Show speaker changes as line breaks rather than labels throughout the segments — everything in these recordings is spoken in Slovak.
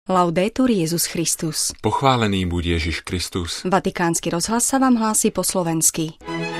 Laudetur Jesus Christus.
Pochválený buď Ježiš Kristus.
Vatikánsky rozhlas sa vám hlási po slovensky.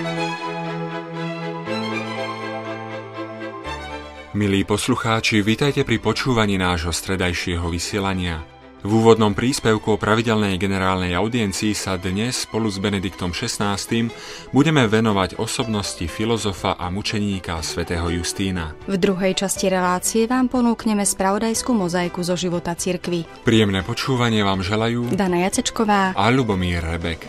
Milí poslucháči, vitajte pri počúvaní nášho stredajšieho vysielania. V úvodnom príspevku o pravidelnej generálnej audiencii sa dnes spolu s Benediktom XVI budeme venovať osobnosti filozofa a mučeníka svätého Justína.
V druhej časti relácie vám ponúkneme spravodajskú mozaiku zo života cirkvi.
Príjemné počúvanie vám želajú
Dana Jacečková
a Ľubomír Rebek.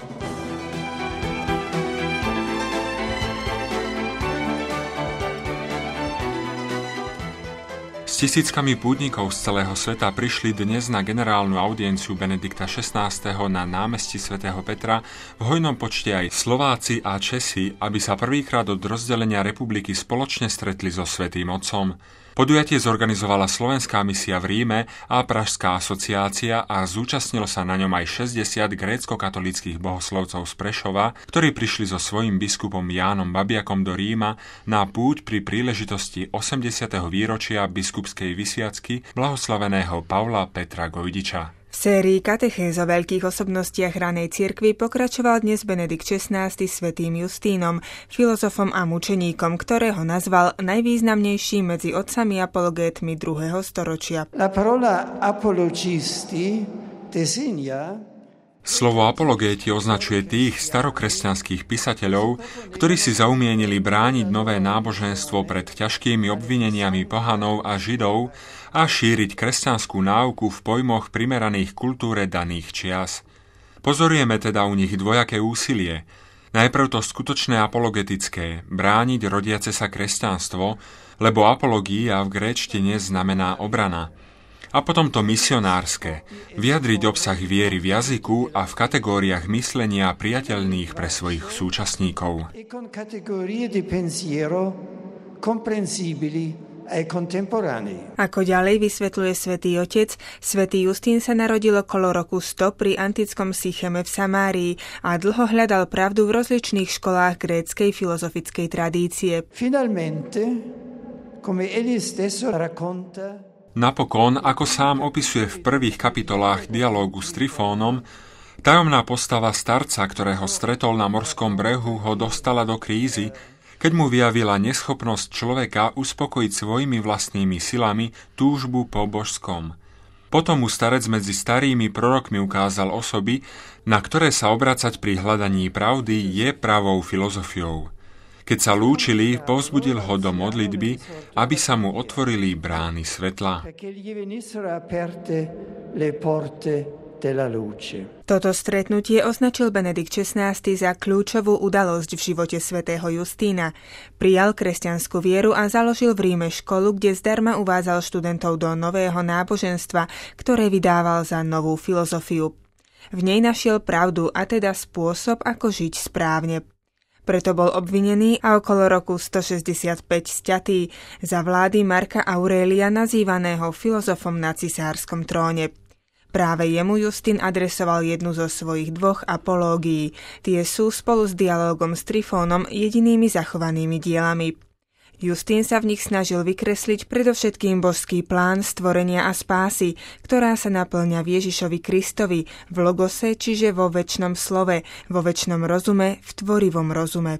Tisíckami pútnikov z celého sveta prišli dnes na generálnu audienciu Benedikta XVI. Na námestí svätého Petra, v hojnom počte aj Slováci a Česi, aby sa prvýkrát od rozdelenia republiky spoločne stretli so Svätým Otcom. Podujatie zorganizovala Slovenská misia v Ríme a Pražská asociácia a zúčastnilo sa na ňom aj 60 grécko-katolíckych bohoslovcov z Prešova, ktorí prišli so svojím biskupom Jánom Babiakom do Ríma na púť pri príležitosti 80. výročia biskupskej vysviacky blahoslaveného Pavla Petra Gojdiča.
V sérii katechéz o veľkých osobnostiach ranej cirkvi pokračoval dnes Benedikt XVI svätým Justínom, filozofom a mučeníkom, ktorého nazval najvýznamnejším medzi otcami apologétmi 2. storočia.
La parola apologisti designa.
Slovo apologéti označuje tých starokresťanských písateľov, ktorí si zaumienili brániť nové náboženstvo pred ťažkými obvineniami pohanov a židov a šíriť kresťanskú náuku v pojmoch primeraných kultúre daných čias. Pozorujeme teda u nich dvojaké úsilie. Najprv to skutočné apologetické, brániť rodiace sa kresťanstvo, lebo apología v gréčtine znamená obrana. A potom to misionárske, vyjadriť obsah viery v jazyku a v kategóriách myslenia priateľných pre svojich súčasníkov.
Ako ďalej vysvetľuje svätý Otec, svätý Justín sa narodil okolo roku 100 pri antickom Sycheme v Samárii a dlho hľadal pravdu v rozličných školách gréckej filozofickej tradície.
Napokon, ako sám opisuje v prvých kapitolách dialógu s Trifónom, tajomná postava starca, ktorého stretol na morskom brehu, ho dostala do krízy, keď mu vyjavila neschopnosť človeka uspokojiť svojimi vlastnými silami túžbu po božskom. Potom mu starec medzi starými prorokmi ukázal osoby, na ktoré sa obracať pri hľadaní pravdy je pravou filozofiou. Keď sa lúčili, povzbudil ho do modlitby, aby sa mu otvorili brány svetla.
Toto stretnutie označil Benedikt XVI za kľúčovú udalosť v živote svätého Justína. Prijal kresťanskú vieru a založil v Ríme školu, kde zdarma uvádzal študentov do nového náboženstva, ktoré vydával za novú filozofiu. V nej našiel pravdu, a teda spôsob, ako žiť správne. Preto bol obvinený a okolo roku 165 sťatý za vlády Marka Aurelia, nazývaného filozofom na cisárskom tróne. Práve jemu Justín adresoval jednu zo svojich dvoch apológií. Tie sú spolu s dialógom s Trifónom jedinými zachovanými dielami. Justín sa v nich snažil vykresliť predovšetkým božský plán stvorenia a spásy, ktorá sa naplňa v Ježišovi Kristovi, v logose, čiže vo večnom slove, vo večnom rozume, v tvorivom rozume.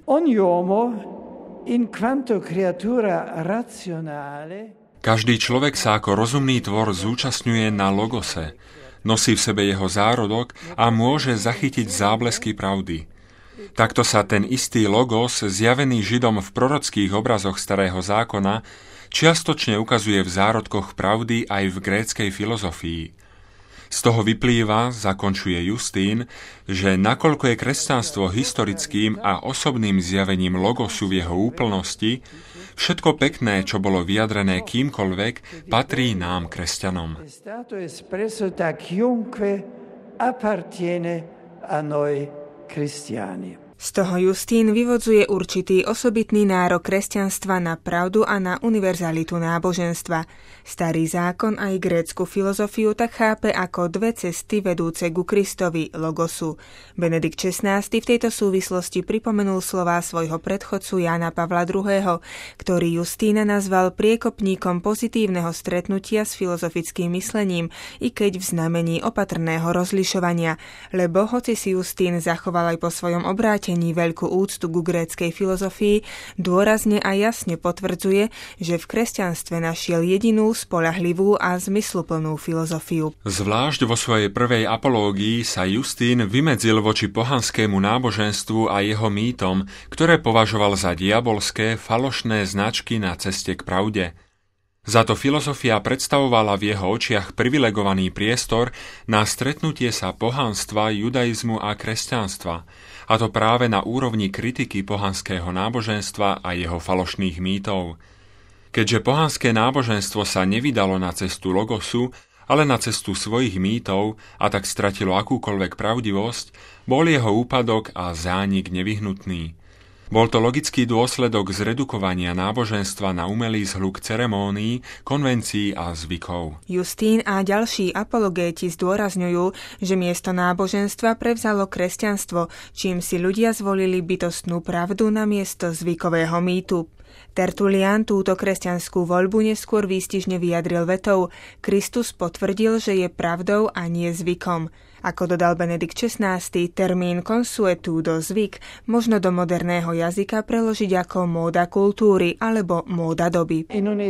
Každý človek sa ako rozumný tvor zúčastňuje na logose, nosí v sebe jeho zárodok a môže zachytiť záblesky pravdy. Takto sa ten istý logos, zjavený Židom v prorockých obrazoch Starého zákona, čiastočne ukazuje v zárodkoch pravdy aj v gréckej filozofii. Z toho vyplýva, zakončuje Justín, že nakoľko je kresťanstvo historickým a osobným zjavením logosu v jeho úplnosti, všetko pekné, čo bolo vyjadrené kýmkoľvek, patrí nám, kresťanom.
Z toho Justín vyvodzuje určitý osobitný nárok kresťanstva na pravdu a na univerzalitu náboženstva. Starý zákon aj grécku filozofiu tak chápe ako dve cesty vedúce ku Kristovi, logosu. Benedikt XVI v tejto súvislosti pripomenul slová svojho predchodcu Jána Pavla II., ktorý Justína nazval priekopníkom pozitívneho stretnutia s filozofickým myslením, i keď v znamení opatrného rozlišovania, lebo hoci si Justín zachoval aj po svojom obrátení veľkú úctu ku gréckej filozofii, dôrazne a jasne potvrdzuje, že v kresťanstve našiel jedinú spoľahlivú a zmysluplnú filozofiu.
Zvlášť vo svojej prvej apológii sa Justín vymedzil voči pohanskému náboženstvu a jeho mýtom, ktoré považoval za diabolské, falošné značky na ceste k pravde. Za to filozofia predstavovala v jeho očiach privilegovaný priestor na stretnutie sa pohanstva, judaizmu a kresťanstva, a to práve na úrovni kritiky pohanského náboženstva a jeho falošných mýtov. Keďže pohanské náboženstvo sa nevydalo na cestu logosu, ale na cestu svojich mýtov a tak stratilo akúkoľvek pravdivosť, bol jeho úpadok a zánik nevyhnutný. Bol to logický dôsledok zredukovania náboženstva na umelý zhluk ceremónií, konvencií a zvykov.
Justín a ďalší apologéti zdôrazňujú, že miesto náboženstva prevzalo kresťanstvo, čím si ľudia zvolili bytostnú pravdu na miesto zvykového mýtu. Tertulian túto kresťanskú voľbu neskôr výstižne vyjadril vetou: Kristus potvrdil, že je pravdou a nie zvykom. Ako dodal Benedikt XVI, termín consuetudo, zvyk, možno do moderného jazyka preložiť ako móda kultúry alebo móda doby.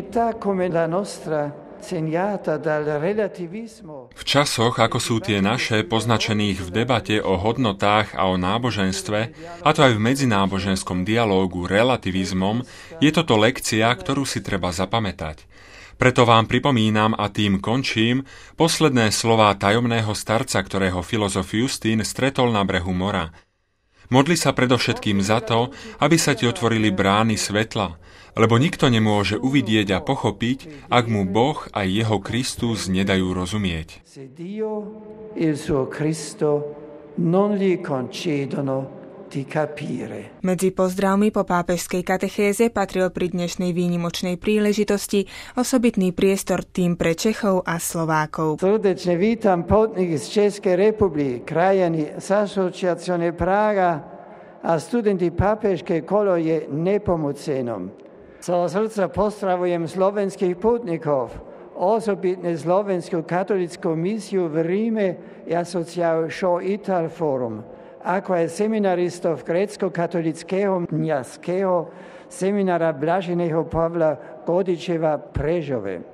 V časoch, ako sú tie naše, poznačených v debate o hodnotách a o náboženstve, a to aj v medzináboženskom dialógu relativizmom, je toto lekcia, ktorú si treba zapamätať. Preto vám pripomínam a tým končím posledné slová tajomného starca, ktorého filozof Justín stretol na brehu mora. Modli sa predovšetkým za to, aby sa ti otvorili brány svetla, lebo nikto nemôže uvidieť a pochopiť, ak mu Boh a jeho Kristus nedajú rozumieť.
Medzi pozdravmi po pápežskej katechéze patril pri dnešnej výnimočnej príležitosti osobitný priestor tým pre Čechov a Slovákov.
Srdečne vítam putníky z Českej republiky, krajany z Asociacione Praga a studenti pápežskej koloje Nepomucenom. Zo srdca pozdravujem slovenských putníkov, osobitne slovenskú katolickú misiu v Ríme i Asociacione Ital Forum, ako aj seminaristov grécko-katolického kňazského seminára Blaženého Pavla Godičeva Prežove.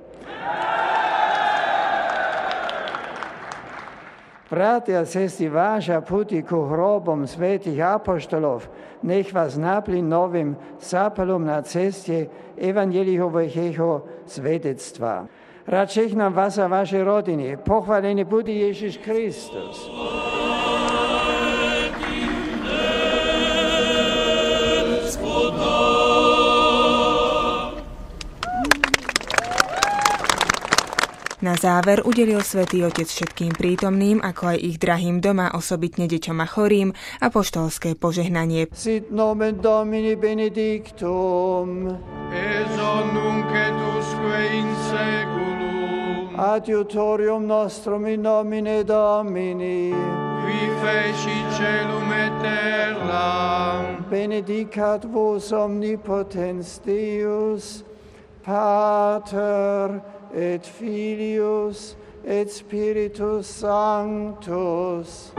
Bratia a sestry, váša puty ku hrobom svätých apoštolov, nech vás naplní novým zápalom na ceste evanjeliového svedectva. Rád žehnám vás a vaše rodiny. Pochválený bude Ježiš Kristus.
Na záver udelil Svätý Otec všetkým prítomným, ako aj ich drahým doma, osobitne deťom a chorým, apoštolské požehnanie.
Sit nomen Domini benedictum,
et nunc et usque in seculum,
adiutorium nostrum in nomine Domini,
qui feci celum et terra,
benedicat vos omnipotens Deus, Pater et Filius et Spiritus Sanctus.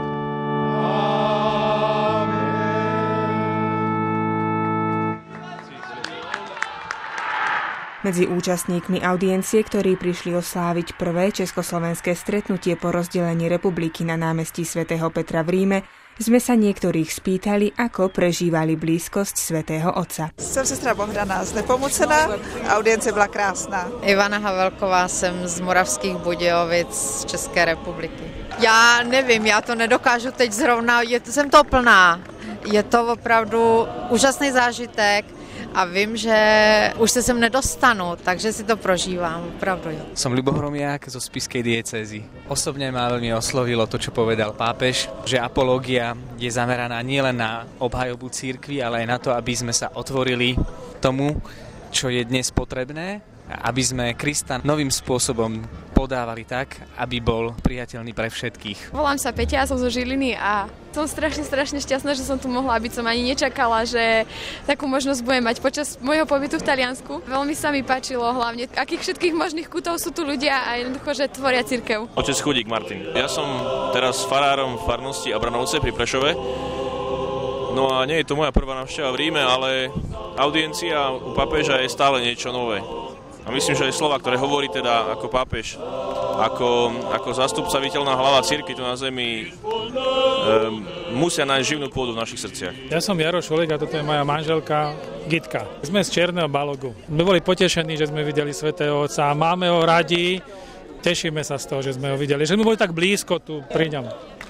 Medzi účastníkmi audiencie, ktorí prišli osláviť prvé československé stretnutie po rozdelení republiky na námestí svätého Petra v Ríme, sme sa niektorých spýtali, ako prežívali blízkosť svätého Otca.
Jsem sestra Bohdana z Nepomucena, audience byla krásná.
Ivana Havelková, jsem z Moravských Budějovic z České republiky. Já nevím, já to nedokážu teď zrovna, jsem to plná. Je to opravdu úžasný zážitek a vím, že už se sem nedostanu, takže si to prožívám, opravdu.
Som Ľubo Hromiak zo Spišskej diecézy. Osobne ma veľmi oslovilo to, čo povedal pápež, že apológia je zameraná nielen na obhajobu cirkvi, ale aj na to, aby sme sa otvorili tomu, čo je dnes potrebné, aby sme Krista novým spôsobom podávali tak, aby bol priateľný pre všetkých.
Volám sa Peťa, som zo Žiliny a som strašne šťastná, že som tu mohla byť. Som ani nečakala, že takú možnosť budem mať počas môjho pobytu v Taliansku. Veľmi sa mi páčilo hlavne, akých všetkých možných kútov sú tu ľudia a jednoducho, že tvoria cirkev.
Otec Chudík Martin. Ja som teraz farárom v farnosti Abranovce pri Prešove. No a nie je to moja prvá návšteva v Ríme, ale audiencia u pápeža je stále niečo nové. A myslím, že aj slova, ktoré hovorí teda ako pápež, ako zástupca viditeľná hlava cirkvi tu na zemi, musia nájsť živnú pôdu v našich srdciach.
Ja som Jaro Šolek a toto je moja manželka Gitka. Sme z Černého Balogu. My boli potešení, že sme videli svätého Otca. Máme ho radi, tešíme sa z toho, že sme ho videli. Že sme boli tak blízko tu pri ňom.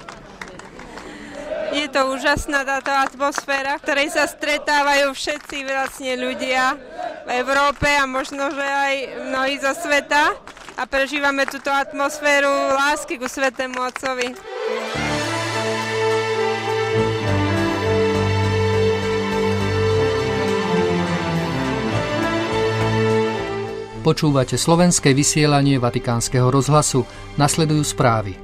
Je to úžasná táto atmosféra, v ktorej sa stretávajú všetci vlastne ľudia v Európe a možno, že aj mnohí zo sveta a prežívame túto atmosféru lásky ku Svätému Otcovi.
Počúvate slovenské vysielanie Vatikánskeho rozhlasu. Nasledujú správy.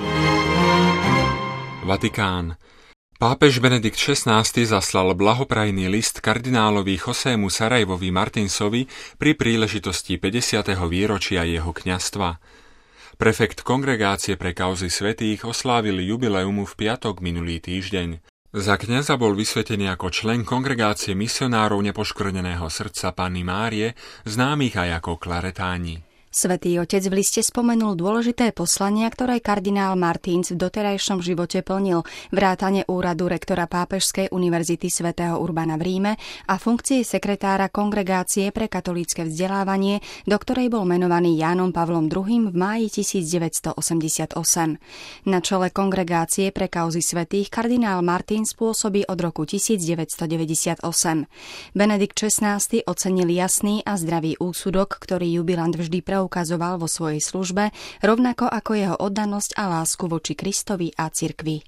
Vatikán. Pápež Benedikt XVI zaslal blahoprajný list kardinálovi Josému Sarajvovi Martinsovi pri príležitosti 50. výročia jeho kňazstva. Prefekt Kongregácie pre kauzy svätých oslávil jubileumu v piatok minulý týždeň. Za kňaza bol vysvetený ako člen Kongregácie misionárov nepoškvrneného srdca Panny Márie, známych aj ako klaretáni.
Svätý Otec v liste spomenul dôležité poslania, ktoré kardinál Martins v doterajšom živote plnil, vrátane úradu rektora Pápežskej univerzity svätého Urbana v Ríme a funkcie sekretára Kongregácie pre katolícke vzdelávanie, do ktorej bol menovaný Jánom Pavlom II v máji 1988. Na čele Kongregácie pre kauzy svätých kardinál Martins pôsobí od roku 1998. Benedikt XVI ocenil jasný a zdravý úsudok, ktorý jubilant vždy ukazoval vo svojej službe, rovnako ako jeho oddanosť a lásku voči Kristovi a cirkvi.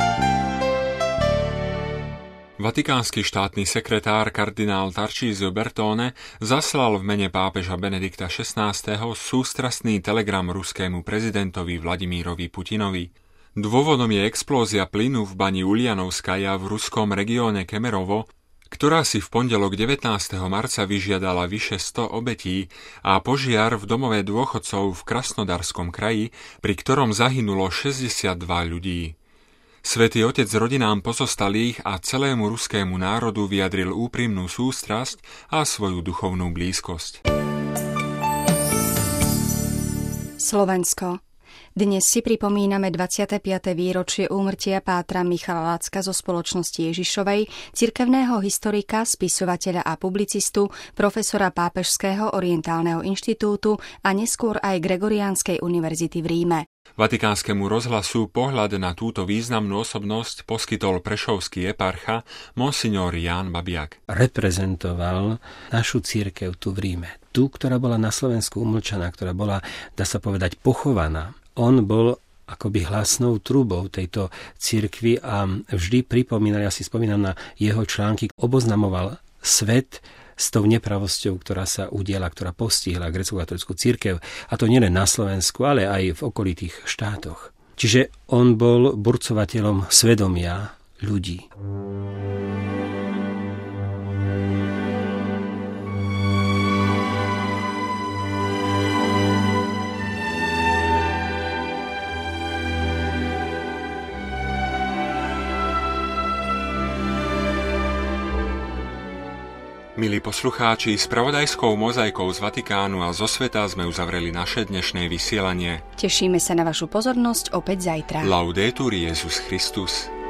Vatikánsky štátny sekretár kardinál Tarcísio Bertone zaslal v mene pápeža Benedikta XVI. Sústrastný telegram ruskému prezidentovi Vladimírovi Putinovi. Dôvodom je explózia plynu v bani Ulianovskaja v ruskom regióne Kemerovo, ktorá si v pondelok 19. marca vyžiadala vyše 100 obetí a požiar v domove dôchodcov v Krasnodarskom kraji, pri ktorom zahynulo 62 ľudí. Svätý Otec rodinám pozostalých a celému ruskému národu vyjadril úprimnú sústrasť a svoju duchovnú blízkosť.
Slovensko. Dnes si pripomíname 25. výročie úmrtia pátra Michala Lacka zo Spoločnosti Ježišovej, cirkevného historika, spisovateľa a publicistu, profesora Pápežského orientálneho inštitútu a neskôr aj Gregoriánskej univerzity v Ríme.
Vatikánskemu rozhlasu pohľad na túto významnú osobnosť poskytol prešovský eparcha monsignor Ján Babiak.
Reprezentoval našu cirkev tu v Ríme. Tú, ktorá bola na Slovensku umlčaná, ktorá bola, dá sa povedať, pochovaná. On bol akoby hlasnou trúbou tejto cirkvi a vždy pripomínal, ja si spomínam na jeho články, oboznamoval svet s tou nepravosťou, ktorá sa udiela, ktorá postihla grécko-katolícku cirkev, a to nielen na Slovensku, ale aj v okolitých štátoch. Čiže on bol burcovateľom svedomia ľudí.
Milí poslucháči, spravodajskou mozaikou z Vatikánu a zo sveta sme uzavreli naše dnešné vysielanie.
Tešíme sa na vašu pozornosť opäť zajtra.
Laudetur Jesus Christus.